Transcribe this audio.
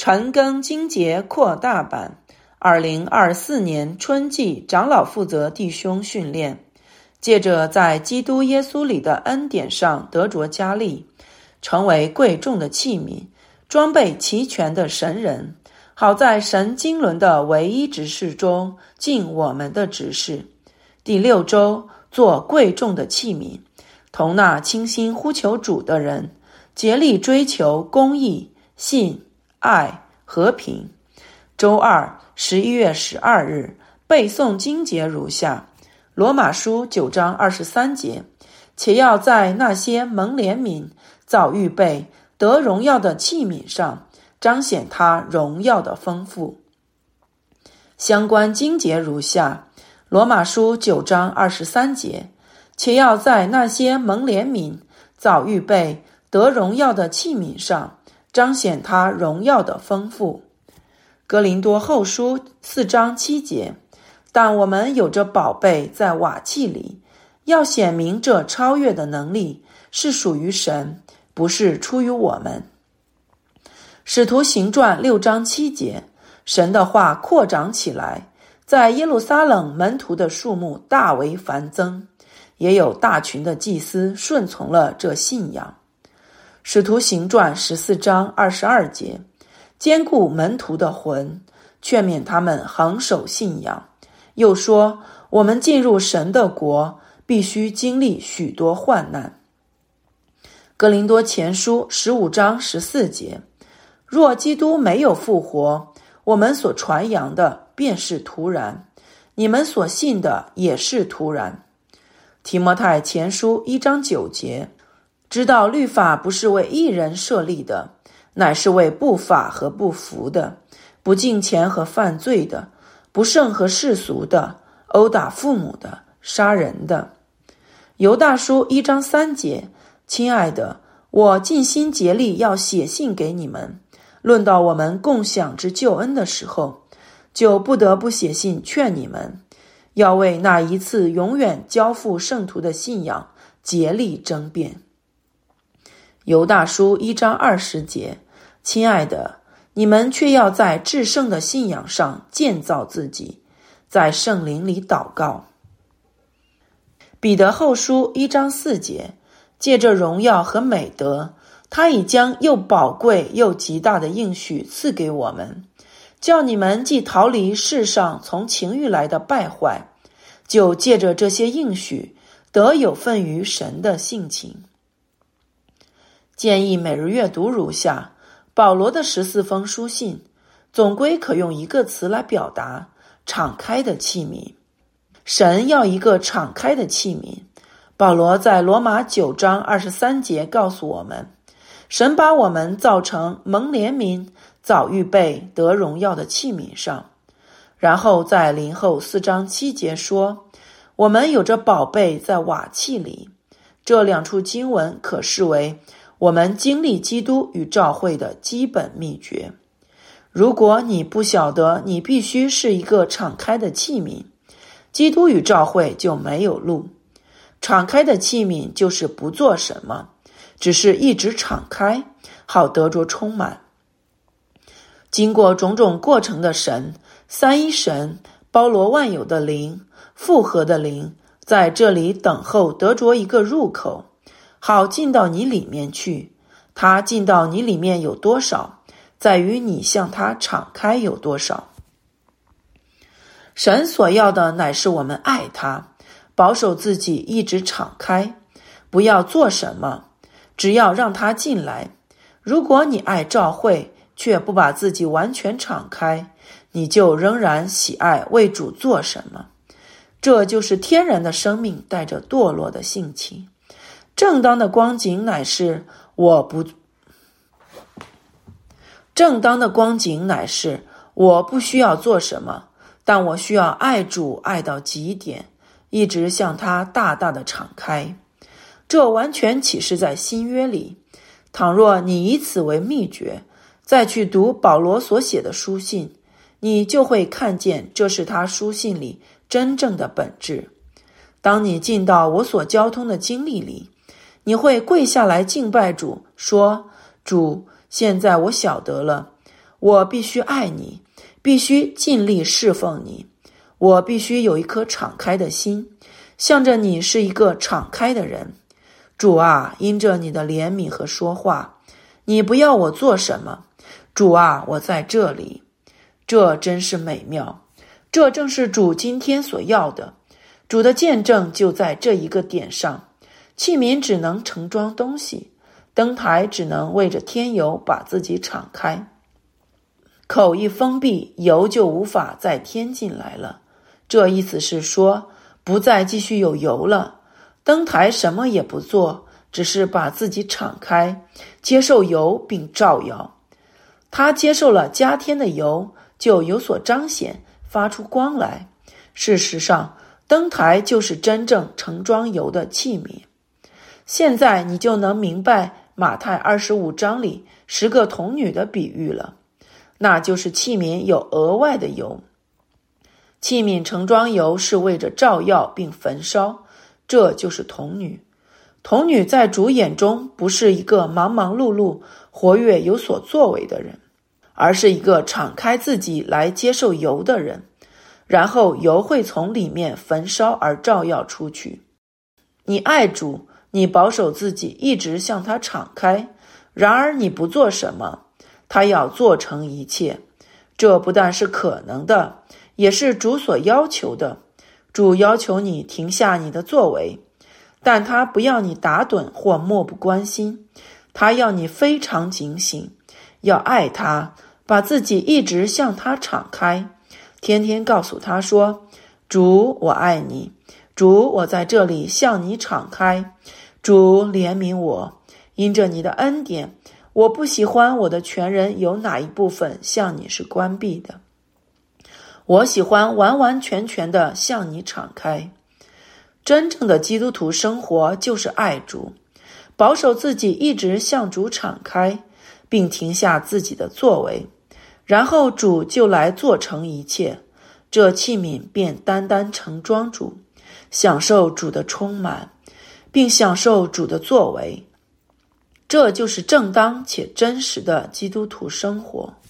陈庚经节扩大版2024年春季长老负责弟兄训练，借着在基督耶稣里的恩典上得着加力，成为贵重的器皿，装备齐全的神人，好在神经纶的唯一执事中尽我们的职事。第6周，做贵重的器皿，同那倾心呼求主的人，竭力追求公义、信、爱、和平。周二11月12日背诵经节如下：罗马书9章23节，且要在那些蒙怜悯、早预备、得荣耀的器皿上彰显他荣耀的丰富。相关经节如下：罗马书9章23节，且要在那些蒙怜悯、早预备、得荣耀的器皿上彰显他荣耀的丰富。哥林多后书4章7节，但我们有着宝贝在瓦器里，要显明这超越的能力是属于神，不是出于我们。使徒行传6章7节，神的话扩长起来，在耶路撒冷门徒的数目大为繁增，也有大群的祭司顺从了这信仰。使徒行传14章22节，坚固门徒的魂，劝勉他们恒守信仰。又说，我们进入神的国，必须经历许多患难。哥林多前书15章14节，若基督没有复活，我们所传扬的便是徒然，你们所信的也是徒然。提摩太前书1章9节，知道律法不是为一人设立的，乃是为不法和不服的，不敬虔和犯罪的，不圣和世俗的，殴打父母的，杀人的。犹大书1章3节，亲爱的，我尽心竭力要写信给你们，论到我们共享之救恩的时候，就不得不写信劝你们，要为那一次永远交付圣徒的信仰竭力争辩。犹大书1章20节，亲爱的，你们却要在至圣的信仰上建造自己，在圣灵里祷告。彼得后书1章4节，借着荣耀和美德，他已将又宝贵又极大的应许赐给我们，叫你们既逃离世上从情欲来的败坏，就借着这些应许得有份于神的性情。建议每日阅读如下：保罗的14封书信，总归可用一个词来表达：敞开的器皿。神要一个敞开的器皿。保罗在罗马9章23节告诉我们，神把我们造成蒙怜悯、早预备、得荣耀的器皿上。然后在林后4章7节说，我们有着宝贝在瓦器里。这2处经文可视为我们经历基督与召会的基本秘诀。如果你不晓得你必须是一个敞开的器皿，基督与召会就没有路。敞开的器皿就是不做什么，只是一直敞开，好得着充满。经过种种过程的神，三一神，包罗万有的灵，复合的灵，在这里等候得着一个入口，好进到你里面去。他进到你里面有多少，在于你向他敞开有多少。神所要的乃是我们爱他，保守自己一直敞开，不要做什么，只要让他进来。如果你爱召会，却不把自己完全敞开，你就仍然喜爱为主做什么。这就是天然的生命带着堕落的性情。正当的光景乃是我不需要做什么，但我需要爱主爱到极点，一直向他大大的敞开。这完全启示在新约里。倘若你以此为秘诀，再去读保罗所写的书信，你就会看见这是他书信里真正的本质。当你进到我所交通的经历里，你会跪下来敬拜主，说：主，现在我晓得了， 我必须爱你，必须尽力侍奉你，我必须有一颗敞开的心，向着你是一个敞开的人。主啊，因着你的怜悯和说话，你不要我做什么，主啊，我在这里。这真是美妙，这正是主今天所要的。主的见证就在这一个点上，器皿只能盛装东西，灯台只能为着添油把自己敞开。口一封闭，油就无法再添进来了。这意思是说，不再继续有油了。灯台什么也不做，只是把自己敞开，接受油并照耀。他接受了加添的油，就有所彰显，发出光来。事实上，灯台就是真正盛装油的器皿。现在你就能明白马太25章里10个童女的比喻了，那就是器皿有额外的油。器皿盛装油是为着照耀并焚烧，这就是童女。童女在主眼中不是一个忙忙碌碌、活跃有所作为的人，而是一个敞开自己来接受油的人，然后油会从里面焚烧而照耀出去。你爱主，你保守自己一直向他敞开，然而你不做什么，他要做成一切。这不但是可能的，也是主所要求的。主要求你停下你的作为，但他不要你打盹或漠不关心，他要你非常警醒，要爱他，把自己一直向他敞开，天天告诉他说，主，我爱你，主，我在这里向你敞开，主，怜悯我，因着你的恩典，我不喜欢我的全人有哪一部分向你是关闭的，我喜欢完完全全的向你敞开。真正的基督徒生活就是爱主，保守自己一直向主敞开，并停下自己的作为，然后主就来做成一切，这器皿便单单盛装主，享受主的充满，并享受主的作为。这就是正当且真实的基督徒生活。